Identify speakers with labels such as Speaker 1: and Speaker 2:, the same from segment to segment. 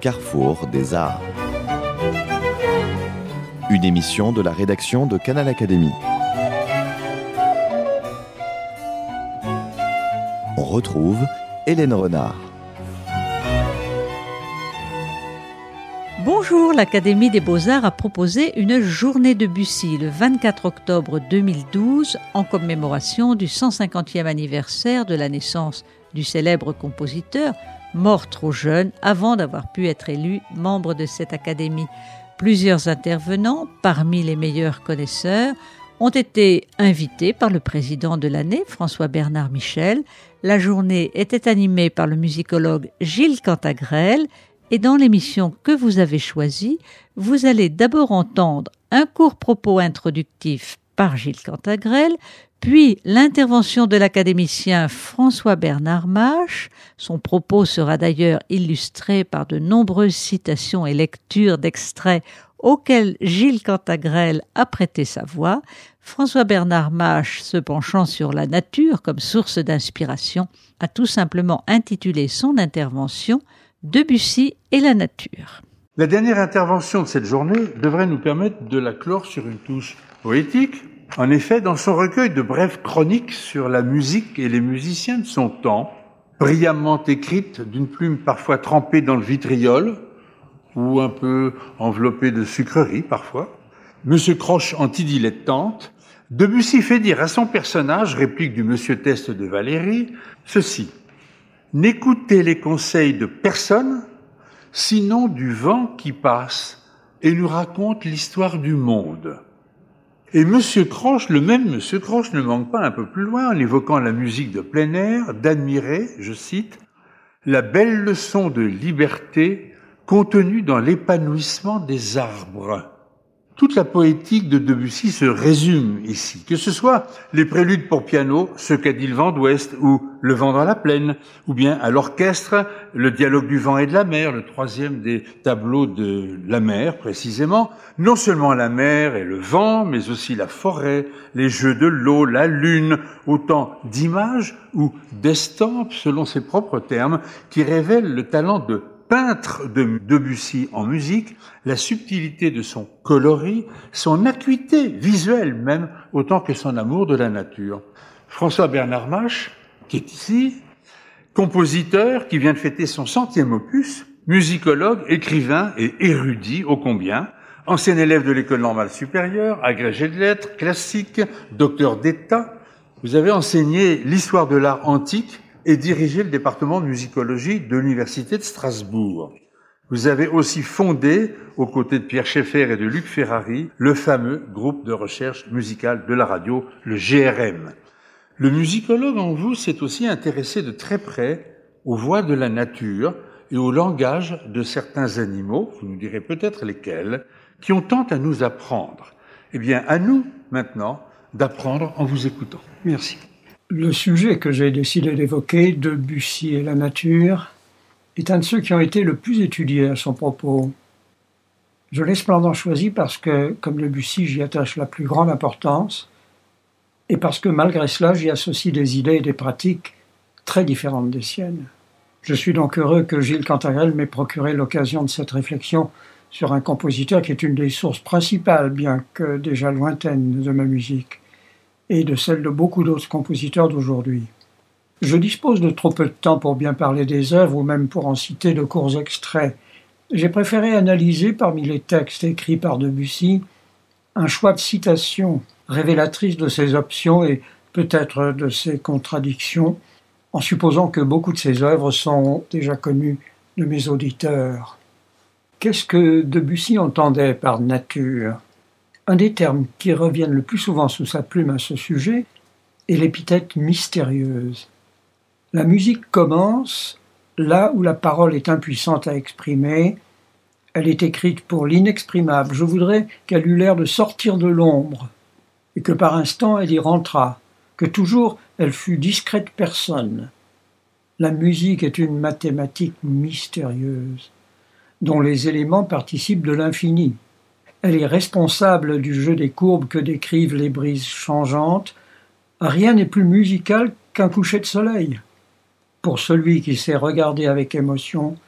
Speaker 1: carrefour des arts. Une émission de la rédaction de Canal Académie. On retrouve Hélène Renard.
Speaker 2: Bonjour, l'Académie des Beaux-Arts a proposé une journée de Debussy le 24 octobre 2012 en commémoration du 150e anniversaire de la naissance du célèbre compositeur, mort trop jeune avant d'avoir pu être élu membre de cette académie. Plusieurs intervenants, parmi les meilleurs connaisseurs, ont été invités par le président de l'année, François-Bernard Michel. La journée était animée par le musicologue Gilles Cantagrel. Et dans l'émission que vous avez choisie, vous allez d'abord entendre un court propos introductif par Gilles Cantagrel, puis l'intervention de l'académicien François-Bernard Mache. Son propos sera d'ailleurs illustré par de nombreuses citations et lectures d'extraits auxquels Gilles Cantagrel a prêté sa voix. François-Bernard Mache, se penchant sur la nature comme source d'inspiration, a tout simplement intitulé son intervention Debussy et la nature.
Speaker 3: La dernière intervention de cette journée devrait nous permettre de la clore sur une touche poétique. En effet, dans son recueil de brèves chroniques sur la musique et les musiciens de son temps, brillamment écrites d'une plume parfois trempée dans le vitriol, ou un peu enveloppée de sucreries parfois, Monsieur Croche antidilettante, Debussy fait dire à son personnage, réplique du Monsieur Teste de Valéry, ceci: « N'écoutez les conseils de personne, sinon du vent qui passe et nous raconte l'histoire du monde. » Et Monsieur Croche, le même Monsieur Croche, ne manque pas un peu plus loin, en évoquant la musique de plein air, d'admirer, je cite, « la belle leçon de liberté contenue dans l'épanouissement des arbres ». Toute la poétique de Debussy se résume ici, que ce soit les préludes pour piano, ce qu'a dit le vent d'ouest, ou le vent dans la plaine, ou bien à l'orchestre, le dialogue du vent et de la mer, le troisième des tableaux de la mer précisément, non seulement la mer et le vent, mais aussi la forêt, les jeux de l'eau, la lune, autant d'images ou d'estampes, selon ses propres termes, qui révèlent le talent de peintre de Debussy en musique, la subtilité de son coloris, son acuité visuelle même, autant que son amour de la nature. François-Bernard Mache, qui est ici, compositeur qui vient de fêter son 100e opus, musicologue, écrivain et érudit ô combien, ancien élève de l'École normale supérieure, agrégé de lettres, classique, docteur d'État. Vous avez enseigné l'histoire de l'art antique et dirigé le département de musicologie de l'Université de Strasbourg. Vous avez aussi fondé, aux côtés de Pierre Schaeffer et de Luc Ferrari, le fameux groupe de recherche musicale de la radio, le GRM. Le musicologue en vous s'est aussi intéressé de très près aux voix de la nature et au langage de certains animaux, vous nous direz peut-être lesquels, qui ont tant à nous apprendre. Eh bien, à nous, maintenant, d'apprendre en vous écoutant. Merci.
Speaker 4: Le sujet que j'ai décidé d'évoquer, Debussy et la nature, est un de ceux qui ont été le plus étudiés à son propos. Je l'ai cependant choisi parce que, comme Debussy, j'y attache la plus grande importance, et parce que, malgré cela, j'y associe des idées et des pratiques très différentes des siennes. Je suis donc heureux que Gilles Cantagrel m'ait procuré l'occasion de cette réflexion sur un compositeur qui est une des sources principales, bien que déjà lointaine, de ma musique, et de celle de beaucoup d'autres compositeurs d'aujourd'hui. Je dispose de trop peu de temps pour bien parler des œuvres ou même pour en citer de courts extraits. J'ai préféré analyser parmi les textes écrits par Debussy un choix de citations révélatrices de ses options et peut-être de ses contradictions, en supposant que beaucoup de ses œuvres sont déjà connues de mes auditeurs. Qu'est-ce que Debussy entendait par nature ? Un des termes qui reviennent le plus souvent sous sa plume à ce sujet est l'épithète mystérieuse. La musique commence là où la parole est impuissante à exprimer. Elle est écrite pour l'inexprimable. Je voudrais qu'elle eût l'air de sortir de l'ombre et que par instant elle y rentrât, que toujours elle fût discrète personne. La musique est une mathématique mystérieuse dont les éléments participent de l'infini. Elle est responsable du jeu des courbes que décrivent les brises changeantes. Rien n'est plus musical qu'un coucher de soleil. Pour celui qui sait regarder avec émotion,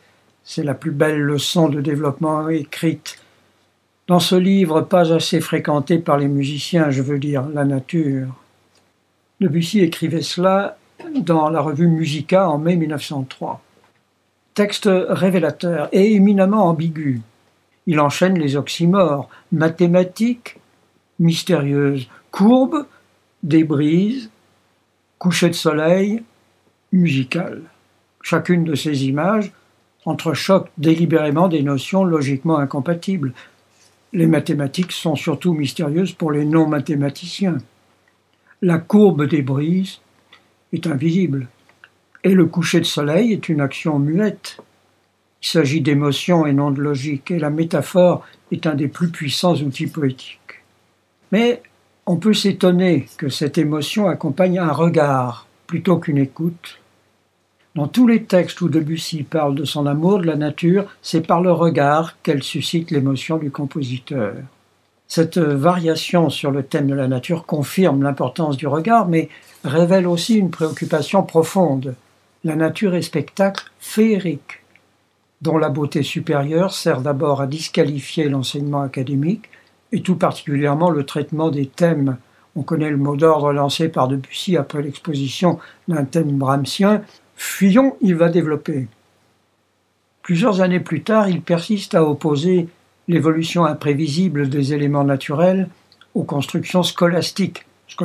Speaker 4: C'est la plus belle leçon de développement écrite dans ce livre pas assez fréquenté par les musiciens, je veux dire la nature. Debussy écrivait cela dans la revue Musica en mai 1903. Texte révélateur et éminemment ambigu. Il enchaîne les oxymores, mathématiques, mystérieuses, courbes, des brises, coucher de soleil, musical. Chacune de ces images entrechoque délibérément des notions logiquement incompatibles. Les mathématiques sont surtout mystérieuses pour les non-mathématiciens. La courbe des brises est invisible, et le coucher de soleil est une action muette. Il s'agit d'émotion et non de logique, et la métaphore est un des plus puissants outils poétiques. Mais on peut s'étonner que cette émotion accompagne un regard plutôt qu'une écoute. Dans tous les textes où Debussy parle de son amour de la nature, c'est par le regard qu'elle suscite l'émotion du compositeur. Cette variation sur le thème de la nature confirme l'importance du regard, mais révèle aussi une préoccupation profonde. La nature est spectacle féerique, dont la beauté supérieure sert d'abord à disqualifier l'enseignement académique, et tout particulièrement le traitement des thèmes. On connaît le mot d'ordre lancé par Debussy après l'exposition d'un thème brahmsien. Fuyons, il va développer. Plusieurs années plus tard, il persiste à opposer l'évolution imprévisible des éléments naturels aux constructions scolastiques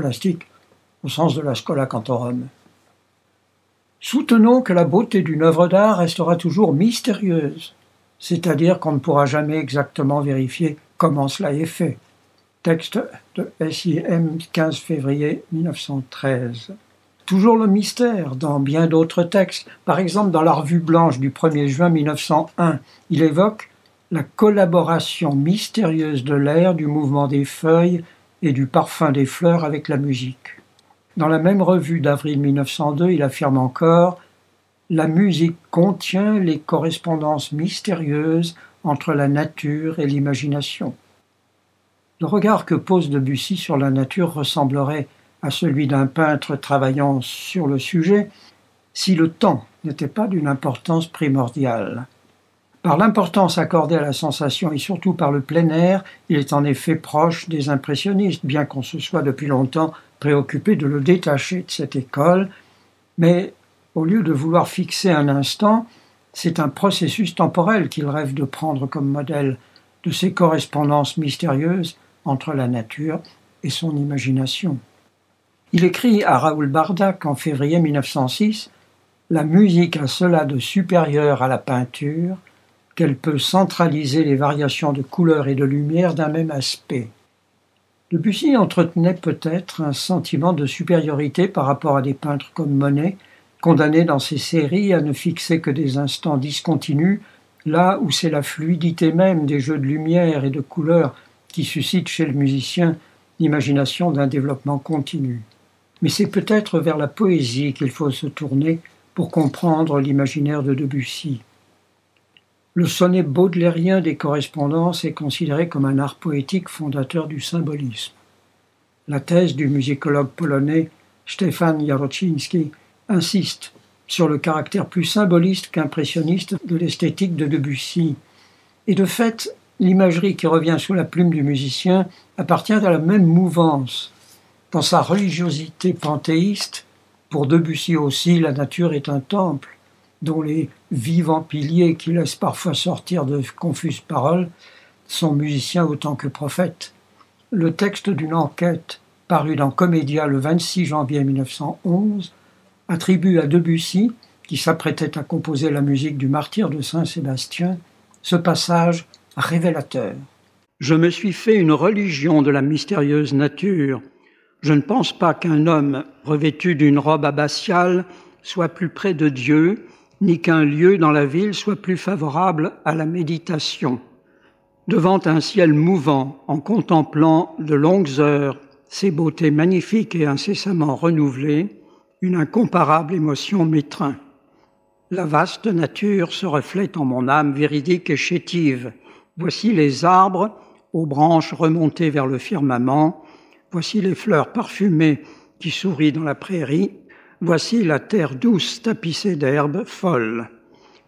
Speaker 4: au sens de la Schola Cantorum. Soutenons que la beauté d'une œuvre d'art restera toujours mystérieuse, c'est-à-dire qu'on ne pourra jamais exactement vérifier comment cela est fait. Texte de SIM, 15 février 1913. Toujours le mystère dans bien d'autres textes. Par exemple, dans la Revue blanche du 1er juin 1901, il évoque la collaboration mystérieuse de l'air, du mouvement des feuilles et du parfum des fleurs avec la musique. Dans la même revue d'avril 1902, il affirme encore « La musique contient les correspondances mystérieuses entre la nature et l'imagination ». Le regard que pose Debussy sur la nature ressemblerait à celui d'un peintre travaillant sur le sujet si le temps n'était pas d'une importance primordiale. Par l'importance accordée à la sensation et surtout par le plein air, il est en effet proche des impressionnistes, bien qu'on se soit depuis longtemps préoccupé de le détacher de cette école, mais au lieu de vouloir fixer un instant, c'est un processus temporel qu'il rêve de prendre comme modèle de ces correspondances mystérieuses entre la nature et son imagination. Il écrit à Raoul Bardac en février 1906 « La musique a cela de supérieur à la peinture qu'elle peut centraliser les variations de couleurs et de lumière d'un même aspect. » Debussy entretenait peut-être un sentiment de supériorité par rapport à des peintres comme Monet, condamnés dans ses séries à ne fixer que des instants discontinus, là où c'est la fluidité même des jeux de lumière et de couleurs qui suscite chez le musicien l'imagination d'un développement continu. Mais c'est peut-être vers la poésie qu'il faut se tourner pour comprendre l'imaginaire de Debussy. Le sonnet baudelairien des correspondances est considéré comme un art poétique fondateur du symbolisme. La thèse du musicologue polonais Stefan Jarochinski insiste sur le caractère plus symboliste qu'impressionniste de l'esthétique de Debussy. Et de fait, l'imagerie qui revient sous la plume du musicien appartient à la même mouvance. Dans sa religiosité panthéiste, pour Debussy aussi, la nature est un temple, dont les vivants piliers qui laissent parfois sortir de confuses paroles sont musiciens autant que prophètes. Le texte d'une enquête paru dans Commedia le 26 janvier 1911 attribue à Debussy, qui s'apprêtait à composer la musique du martyre de Saint-Sébastien, ce passage révélateur. « Je me suis fait une religion de la mystérieuse nature. Je ne pense pas qu'un homme revêtu d'une robe abbatiale soit plus près de Dieu, ni qu'un lieu dans la ville soit plus favorable à la méditation. Devant un ciel mouvant, en contemplant de longues heures ces beautés magnifiques et incessamment renouvelées, une incomparable émotion m'étreint. La vaste nature se reflète en mon âme véridique et chétive. Voici les arbres, aux branches remontées vers le firmament. Voici les fleurs parfumées qui sourient dans la prairie. Voici la terre douce tapissée d'herbes folles.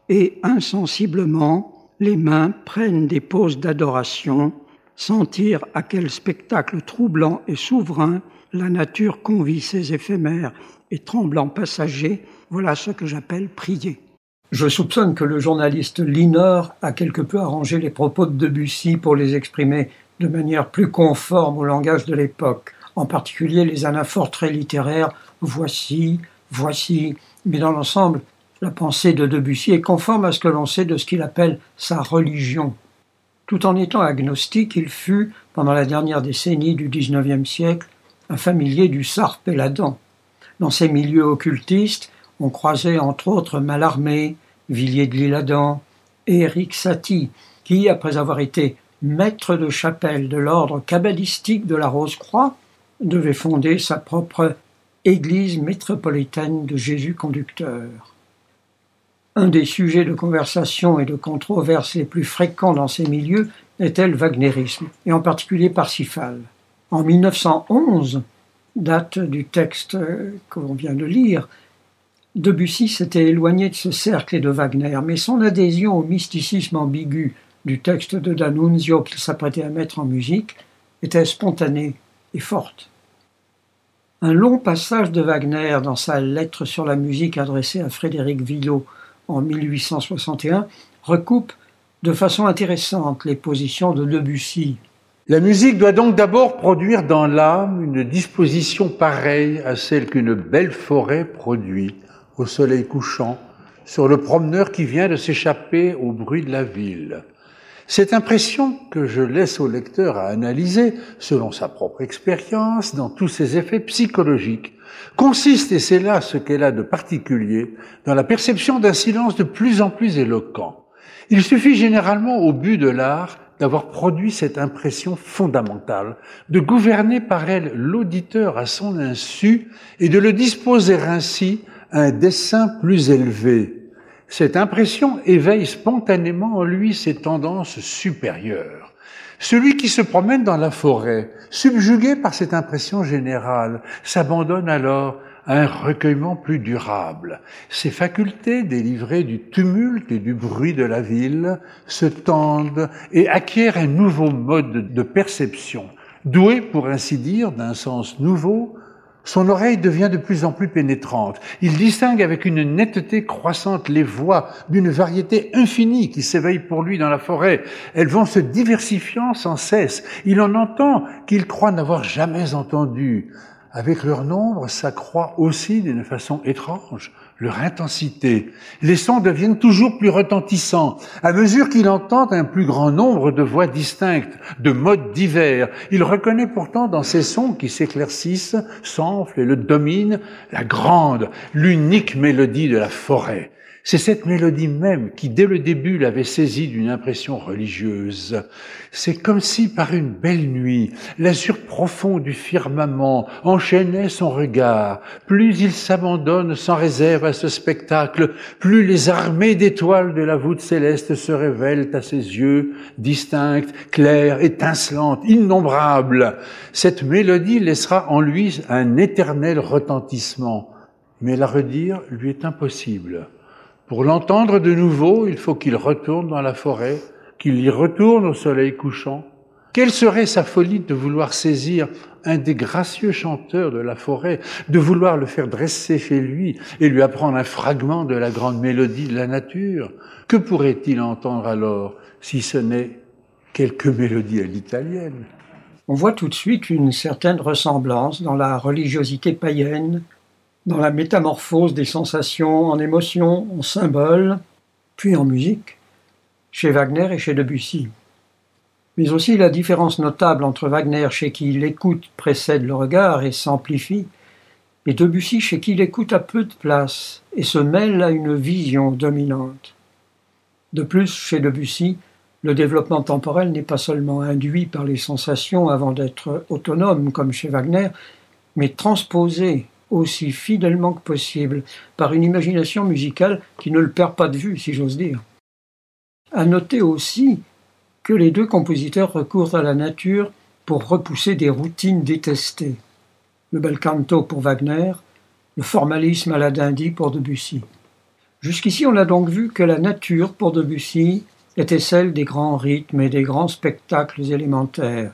Speaker 4: et insensiblement, les mains prennent des poses d'adoration, sentir à quel spectacle troublant et souverain la nature convie ses éphémères et tremblants passagers, voilà ce que j'appelle prier. Je soupçonne que le journaliste Linor a quelque peu arrangé les propos de Debussy pour les exprimer de manière plus conforme au langage de l'époque, en particulier les anaphores très littéraires « voici »,« voici », mais dans l'ensemble, la pensée de Debussy est conforme à ce que l'on sait de ce qu'il appelle sa religion. Tout en étant agnostique, il fut, pendant la dernière décennie du XIXe siècle, un familier du Sarpe et l'Adam. Dans ces milieux occultistes, on croisait entre autres Mallarmé, Villiers de l'Isle-Adam et Éric Satie, qui, après avoir été maître de chapelle de l'ordre kabbalistique de la Rose-Croix, devait fonder sa propre Église métropolitaine de Jésus conducteur. Un des sujets de conversation et de controverse les plus fréquents dans ces milieux était le wagnérisme, et en particulier Parsifal. En 1911, date du texte que l'on vient de lire, Debussy s'était éloigné de ce cercle et de Wagner, mais son adhésion au mysticisme ambigu du texte de D'Annunzio qu'il s'apprêtait à mettre en musique était spontanée et forte. Un long passage de Wagner dans sa lettre sur la musique adressée à Frédéric Villot en 1861 recoupe de façon intéressante les positions de Debussy.
Speaker 3: La musique doit donc d'abord produire dans l'âme une disposition pareille à celle qu'une belle forêt produit au soleil couchant sur le promeneur qui vient de s'échapper au bruit de la ville. Cette impression que je laisse au lecteur à analyser, selon sa propre expérience, dans tous ses effets psychologiques, consiste, et c'est là ce qu'elle a de particulier, dans la perception d'un silence de plus en plus éloquent. Il suffit généralement au but de l'art d'avoir produit cette impression fondamentale, de gouverner par elle l'auditeur à son insu et de le disposer ainsi à un dessein plus élevé. Cette impression éveille spontanément en lui ses tendances supérieures. Celui qui se promène dans la forêt, subjugué par cette impression générale, s'abandonne alors à un recueillement plus durable. Ses facultés, délivrées du tumulte et du bruit de la ville, se tendent et acquièrent un nouveau mode de perception. Doué, pour ainsi dire, d'un sens nouveau, son oreille devient de plus en plus pénétrante. Il distingue avec une netteté croissante les voix d'une variété infinie qui s'éveillent pour lui dans la forêt. Elles vont se diversifiant sans cesse. Il en entend qu'il croit n'avoir jamais entendu. Avec leur nombre s'accroît aussi d'une façon étrange leur intensité. Les sons deviennent toujours plus retentissants. À mesure qu'il entend un plus grand nombre de voix distinctes, de modes divers, il reconnaît pourtant dans ces sons qui s'éclaircissent, s'enflent et le dominent, la grande, l'unique mélodie de la forêt. C'est cette mélodie même qui, dès le début, l'avait saisi d'une impression religieuse. C'est comme si, par une belle nuit, l'azur profond du firmament enchaînait son regard. Plus il s'abandonne sans réserve à ce spectacle, plus les armées d'étoiles de la voûte céleste se révèlent à ses yeux, distinctes, claires, étincelantes, innombrables. Cette mélodie laissera en lui un éternel retentissement, mais la redire lui est impossible. Pour l'entendre de nouveau, il faut qu'il retourne dans la forêt, qu'il y retourne au soleil couchant. Quelle serait sa folie de vouloir saisir un des gracieux chanteurs de la forêt, de vouloir le faire dresser chez lui et lui apprendre un fragment de la grande mélodie de la nature? Que pourrait-il entendre alors, si ce n'est quelques mélodies à l'italienne?
Speaker 4: On voit tout de suite une certaine ressemblance dans la religiosité païenne, dans la métamorphose des sensations en émotions, en symboles, puis en musique, chez Wagner et chez Debussy. Mais aussi la différence notable entre Wagner, chez qui l'écoute précède le regard et s'amplifie, et Debussy, chez qui l'écoute a peu de place et se mêle à une vision dominante. De plus, chez Debussy, le développement temporel n'est pas seulement induit par les sensations avant d'être autonome, comme chez Wagner, mais transposé aussi fidèlement que possible, par une imagination musicale qui ne le perd pas de vue, si j'ose dire. À noter aussi que les deux compositeurs recourent à la nature pour repousser des routines détestées. Le bel canto pour Wagner, le formalisme à la dindie pour Debussy. Jusqu'ici, on a donc vu que la nature, pour Debussy, était celle des grands rythmes et des grands spectacles élémentaires.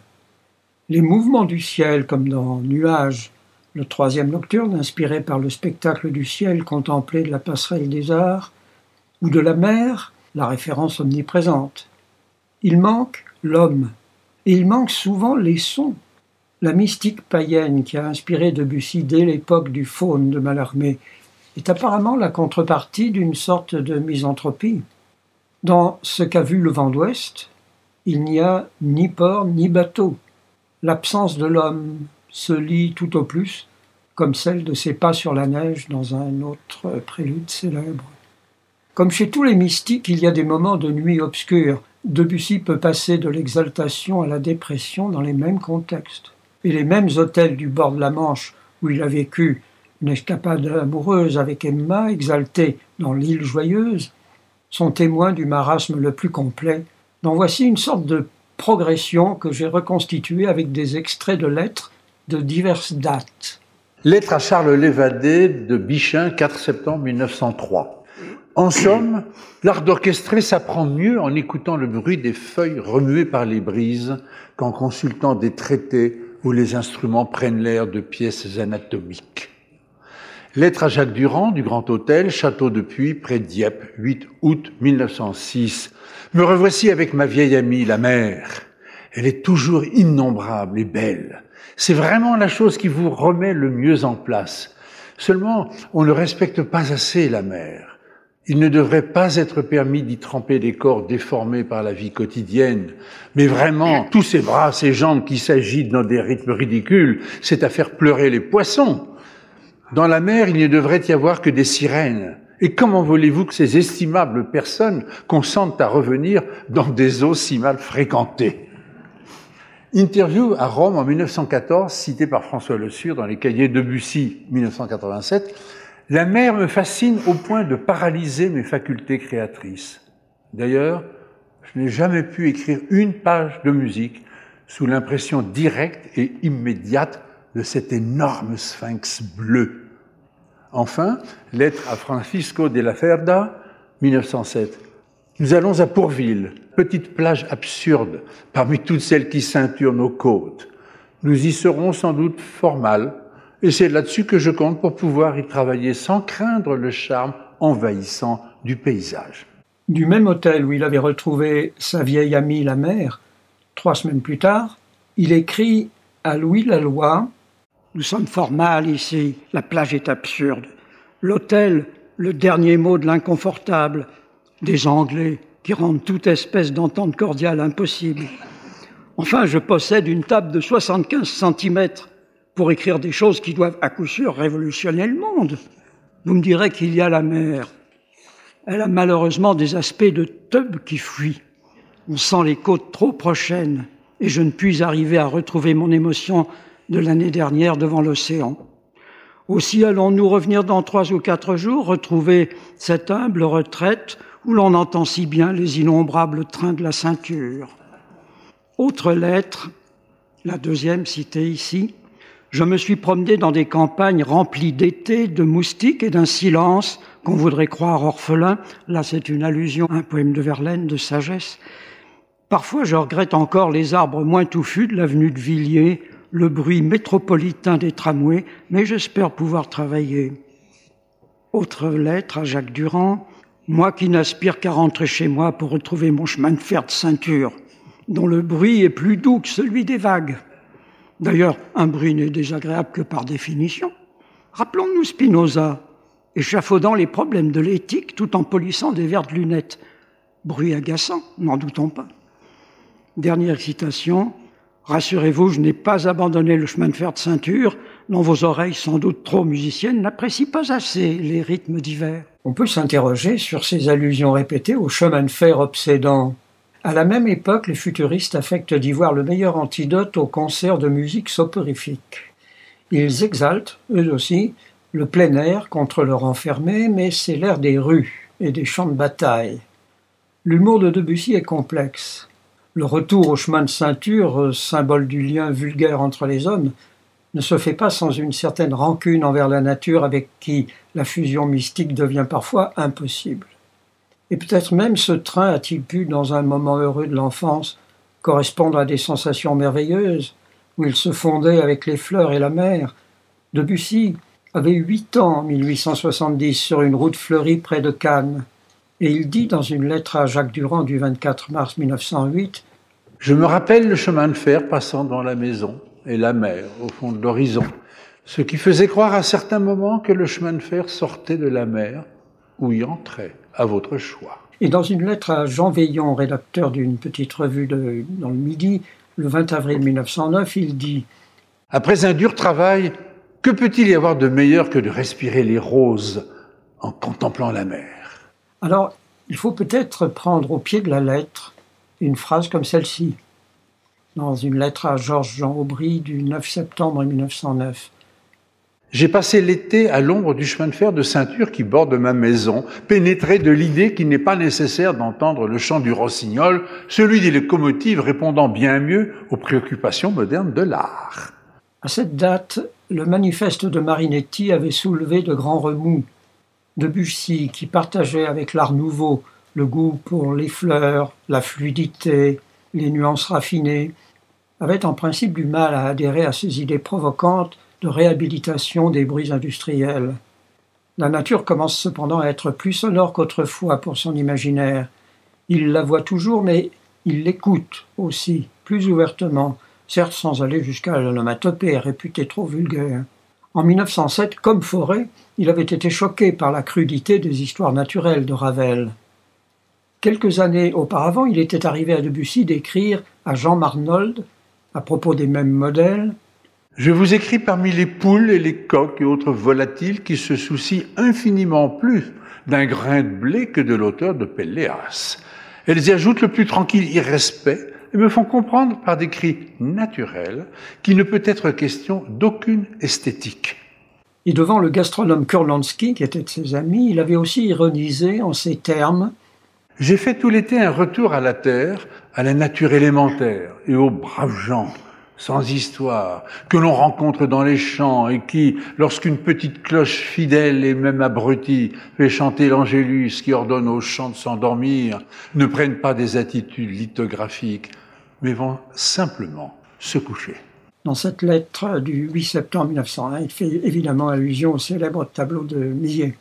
Speaker 4: Les mouvements du ciel, comme dans Nuages, le troisième nocturne, inspiré par le spectacle du ciel contemplé de la passerelle des arts, ou de la mer, la référence omniprésente. Il manque l'homme, et il manque souvent les sons. La mystique païenne qui a inspiré Debussy dès l'époque du faune de Mallarmé est apparemment la contrepartie d'une sorte de misanthropie. Dans Ce qu'a vu le vent d'ouest, il n'y a ni port ni bateau. L'absence de l'homme se lit tout au plus, comme celle de ses pas sur la neige dans un autre prélude célèbre. Comme chez tous les mystiques, il y a des moments de nuit obscure. Debussy peut passer de l'exaltation à la dépression dans les mêmes contextes. Et les mêmes hôtels du bord de la Manche, où il a vécu une escapade amoureuse avec Emma, exaltée dans l'île joyeuse, sont témoins du marasme le plus complet, dont voici une sorte de progression que j'ai reconstituée avec des extraits de lettres de diverses dates.
Speaker 3: Lettre à Charles Lévadé de Bichin, 4 septembre 1903. En somme, l'art d'orchestrer s'apprend mieux en écoutant le bruit des feuilles remuées par les brises qu'en consultant des traités où les instruments prennent l'air de pièces anatomiques. Lettre à Jacques Durand du Grand Hôtel, Château de Puy, près de Dieppe, 8 août 1906. Me revoici avec ma vieille amie, la mer. Elle est toujours innombrable et belle. C'est vraiment la chose qui vous remet le mieux en place. Seulement, on ne respecte pas assez la mer. Il ne devrait pas être permis d'y tremper des corps déformés par la vie quotidienne. Mais vraiment, tous ces bras, ces jambes qui s'agitent dans des rythmes ridicules, c'est à faire pleurer les poissons. Dans la mer, il ne devrait y avoir que des sirènes. Et comment voulez-vous que ces estimables personnes consentent à revenir dans des eaux si mal fréquentées ? Interview à Rome en 1914, citée par François Le Sur dans les cahiers Debussy 1987. La mer me fascine au point de paralyser mes facultés créatrices. D'ailleurs, je n'ai jamais pu écrire une page de musique sous l'impression directe et immédiate de cet énorme sphinx bleu. Enfin, lettre à Francisco de la Cerda, 1907. Nous allons à Pourville, petite plage absurde parmi toutes celles qui ceinturent nos côtes. Nous y serons sans doute fort mal, et c'est là-dessus que je compte pour pouvoir y travailler sans craindre le charme envahissant du paysage.
Speaker 4: Du même hôtel où il avait retrouvé sa vieille amie la mer, 3 semaines plus tard, il écrit à Louis Laloy: « Nous sommes fort mal ici, la plage est absurde. L'hôtel, le dernier mot de l'inconfortable. Des Anglais qui rendent toute espèce d'entente cordiale impossible. Enfin, je possède une table de 75 cm pour écrire des choses qui doivent à coup sûr révolutionner le monde. Vous me direz qu'il y a la mer. Elle a malheureusement des aspects de teub qui fuit. On sent les côtes trop prochaines et je ne puis arriver à retrouver mon émotion de l'année dernière devant l'océan. Aussi allons-nous revenir dans 3 ou 4 jours, retrouver cette humble retraite où l'on entend si bien les innombrables trains de la ceinture. » Autre lettre, la deuxième citée ici. « Je me suis promené dans des campagnes remplies d'été, de moustiques et d'un silence qu'on voudrait croire orphelin. » Là, c'est une allusion à un poème de Verlaine, de sagesse. « Parfois, je regrette encore les arbres moins touffus de l'avenue de Villiers, le bruit métropolitain des tramways, mais j'espère pouvoir travailler. » Autre lettre à Jacques Durand. « Moi qui n'aspire qu'à rentrer chez moi pour retrouver mon chemin de fer de ceinture, dont le bruit est plus doux que celui des vagues. D'ailleurs, un bruit n'est désagréable que par définition. Rappelons-nous Spinoza, échafaudant les problèmes de l'éthique tout en polissant des verres de lunettes. Bruit agaçant, n'en doutons pas. » Dernière citation. « Rassurez-vous, je n'ai pas abandonné le chemin de fer de ceinture, dont vos oreilles, sans doute trop musiciennes, n'apprécient pas assez les rythmes d'hiver. » On peut s'interroger sur ces allusions répétées au chemin de fer obsédant. À la même époque, les futuristes affectent d'y voir le meilleur antidote aux concerts de musique soporifique. Ils exaltent, eux aussi, le plein air contre le renfermé, mais c'est l'air des rues et des champs de bataille. L'humour de Debussy est complexe. Le retour au chemin de ceinture, symbole du lien vulgaire entre les hommes, ne se fait pas sans une certaine rancune envers la nature avec qui la fusion mystique devient parfois impossible. Et peut-être même ce train a-t-il pu, dans un moment heureux de l'enfance, correspondre à des sensations merveilleuses, où il se fondait avec les fleurs et la mer. Debussy avait 8 ans en 1870 sur une route fleurie près de Cannes, et il dit dans une lettre à Jacques Durand du 24 mars 1908
Speaker 3: « Je me rappelle le chemin de fer passant devant la maison et la mer au fond de l'horizon, ce qui faisait croire à certains moments que le chemin de fer sortait de la mer ou y entrait, à votre choix. »
Speaker 4: Et dans une lettre à Jean Veillon, rédacteur d'une petite revue dans le Midi, le 20 avril 1909, il dit «
Speaker 3: Après un dur travail, que peut-il y avoir de meilleur que de respirer les roses en contemplant la mer ?»
Speaker 4: Alors, il faut peut-être prendre au pied de la lettre une phrase comme celle-ci, dans une lettre à Georges-Jean Aubry du 9 septembre 1909.
Speaker 3: « J'ai passé l'été à l'ombre du chemin de fer de ceinture qui borde ma maison, pénétré de l'idée qu'il n'est pas nécessaire d'entendre le chant du rossignol, celui des locomotives répondant bien mieux aux préoccupations modernes de l'art. »
Speaker 4: À cette date, le manifeste de Marinetti avait soulevé de grands remous. Debussy, qui partageait avec l'art nouveau le goût pour les fleurs, la fluidité, les nuances raffinées, avait en principe du mal à adhérer à ces idées provocantes de réhabilitation des bruits industriels. La nature commence cependant à être plus sonore qu'autrefois pour son imaginaire. Il la voit toujours, mais il l'écoute aussi, plus ouvertement, certes sans aller jusqu'à l'onomatopée, réputée trop vulgaire. En 1907, comme Fauré, il avait été choqué par la crudité des histoires naturelles de Ravel. Quelques années auparavant, il était arrivé à Debussy d'écrire à Jean Marnold, à propos des mêmes modèles,
Speaker 3: « Je vous écris parmi les poules et les coqs et autres volatiles qui se soucient infiniment plus d'un grain de blé que de l'auteur de Pelléas. Elles y ajoutent le plus tranquille irrespect et me font comprendre par des cris naturels qu'il ne peut être question d'aucune esthétique. »
Speaker 4: Et devant le gastronome Kurlansky, qui était de ses amis, il avait aussi ironisé en ces termes
Speaker 3: « J'ai fait tout l'été un retour à la terre, à la nature élémentaire et aux braves gens, sans histoire, que l'on rencontre dans les champs et qui, lorsqu'une petite cloche fidèle et même abrutie fait chanter l'Angélus qui ordonne aux champs de s'endormir, ne prennent pas des attitudes lithographiques, mais vont simplement se coucher. »
Speaker 4: Dans cette lettre du 8 septembre 1901, il fait évidemment allusion au célèbre tableau de Millet.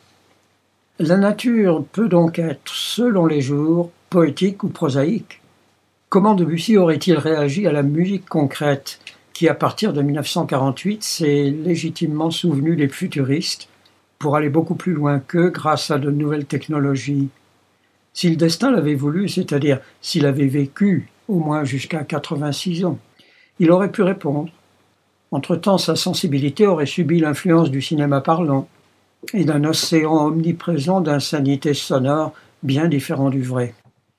Speaker 4: La nature peut donc être, selon les jours, poétique ou prosaïque. Comment Debussy aurait-il réagi à la musique concrète qui, à partir de 1948, s'est légitimement souvenue des futuristes pour aller beaucoup plus loin qu'eux grâce à de nouvelles technologies? Si le destin l'avait voulu, c'est-à-dire s'il avait vécu au moins jusqu'à 86 ans, il aurait pu répondre. Entre-temps, sa sensibilité aurait subi l'influence du cinéma parlant et d'un océan omniprésent d'insanité sonore bien différent du vrai.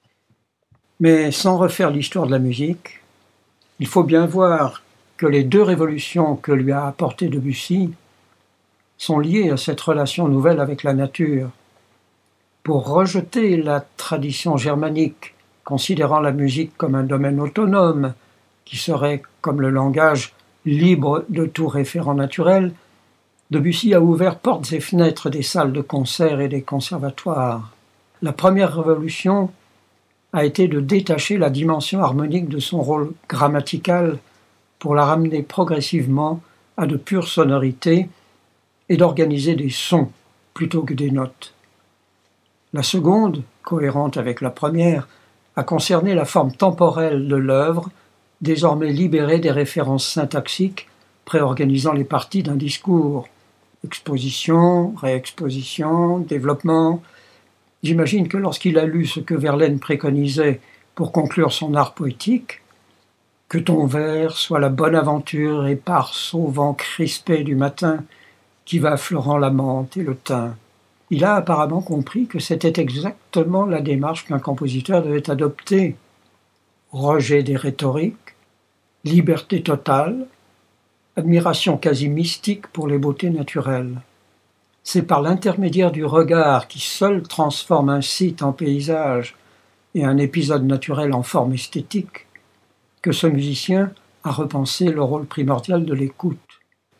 Speaker 4: Mais sans refaire l'histoire de la musique, il faut bien voir que les deux révolutions que lui a apportées Debussy sont liées à cette relation nouvelle avec la nature. Pour rejeter la tradition germanique, considérant la musique comme un domaine autonome, qui serait, comme le langage, libre de tout référent naturel, Debussy a ouvert portes et fenêtres des salles de concert et des conservatoires. La première révolution a été de détacher la dimension harmonique de son rôle grammatical pour la ramener progressivement à de pures sonorités et d'organiser des sons plutôt que des notes. La seconde, cohérente avec la première, a concerné la forme temporelle de l'œuvre, désormais libérée des références syntaxiques préorganisant les parties d'un discours. Exposition, réexposition, développement. J'imagine que lorsqu'il a lu ce que Verlaine préconisait pour conclure son art poétique, que ton vers soit la bonne aventure éparse au vent crispé du matin qui va affleurant la menthe et le thym, il a apparemment compris que c'était exactement la démarche qu'un compositeur devait adopter. Rejet des rhétoriques, liberté totale, admiration quasi mystique pour les beautés naturelles. C'est par l'intermédiaire du regard qui seul transforme un site en paysage et un épisode naturel en forme esthétique que ce musicien a repensé le rôle primordial de l'écoute.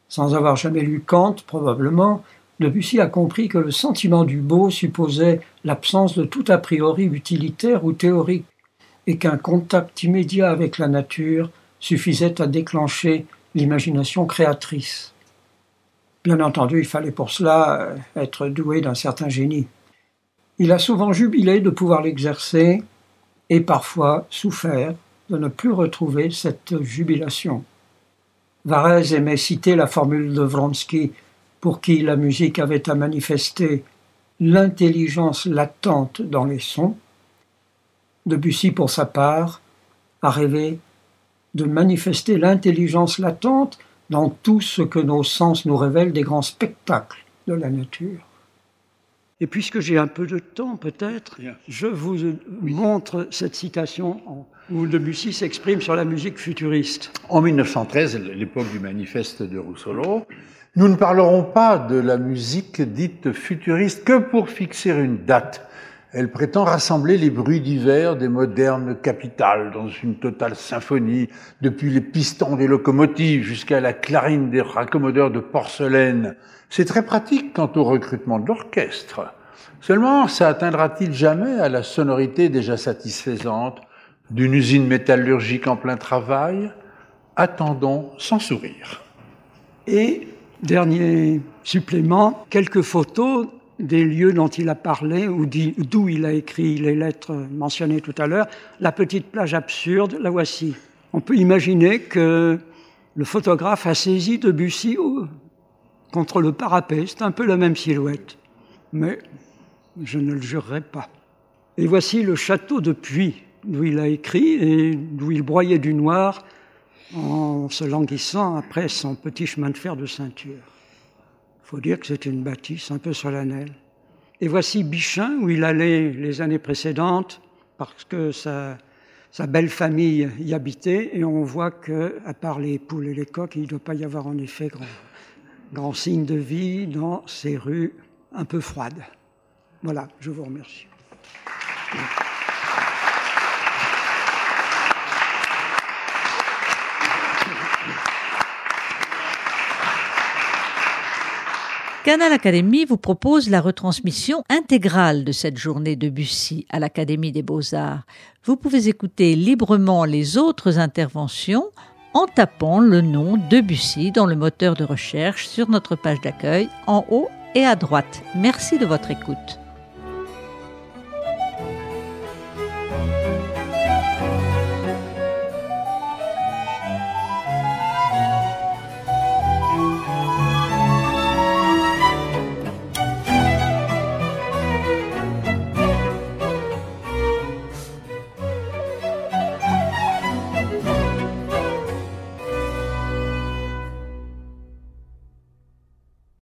Speaker 4: Sans avoir jamais lu Kant, probablement, Debussy a compris que le sentiment du beau supposait l'absence de tout a priori utilitaire ou théorique, et qu'un contact immédiat avec la nature suffisait à déclencher l'imagination créatrice. Bien entendu, il fallait pour cela être doué d'un certain génie. Il a souvent jubilé de pouvoir l'exercer et parfois souffert de ne plus retrouver cette jubilation. Varèse aimait citer la formule de Vronsky, pour qui la musique avait à manifester l'intelligence latente dans les sons. Debussy, pour sa part, a rêvé de manifester l'intelligence latente dans tout ce que nos sens nous révèlent des grands spectacles de la nature. Et puisque j'ai un peu de temps, peut-être, je vous montre cette citation où Debussy s'exprime sur la musique futuriste.
Speaker 3: En 1913, l'époque du manifeste de Russolo, nous ne parlerons pas de la musique dite futuriste que pour fixer une date. Elle prétend rassembler les bruits divers des modernes capitales dans une totale symphonie, depuis les pistons des locomotives jusqu'à la clarine des raccommodeurs de porcelaine. C'est très pratique quant au recrutement de l'orchestre. Seulement, ça atteindra-t-il jamais à la sonorité déjà satisfaisante d'une usine métallurgique en plein travail? Attendons sans sourire.
Speaker 4: Et, dernier supplément, quelques photos des lieux dont il a parlé ou d'où il a écrit les lettres mentionnées tout à l'heure. La petite plage absurde, la voici. On peut imaginer que le photographe a saisi Debussy contre le parapet. C'est un peu la même silhouette, mais je ne le jurerai pas. Et voici le château de Puy, d'où il a écrit et d'où il broyait du noir en se languissant après son petit chemin de fer de ceinture. Il faut dire que c'est une bâtisse un peu solennelle. Et voici Bichin, où il allait les années précédentes, parce que sa belle famille y habitait, et on voit qu'à part les poules et les coqs, il ne doit pas y avoir en effet grand signe de vie dans ces rues un peu froides. Voilà, je vous remercie.
Speaker 2: Canal Académie vous propose la retransmission intégrale de cette journée Debussy à l'Académie des Beaux-Arts. Vous pouvez écouter librement les autres interventions en tapant le nom Debussy dans le moteur de recherche sur notre page d'accueil en haut et à droite. Merci de votre écoute.